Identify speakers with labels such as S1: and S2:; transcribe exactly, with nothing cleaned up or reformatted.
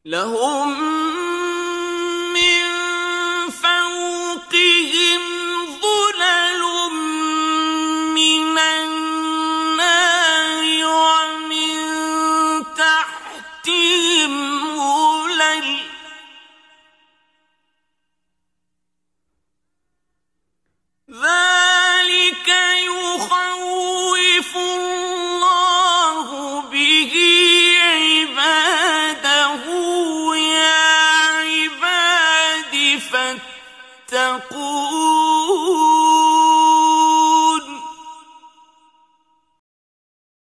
S1: لهم من فوقهم ظلل من النار ومن تحتهم ظلل ذلك يخوف الله به عباده يا عباد فاتقون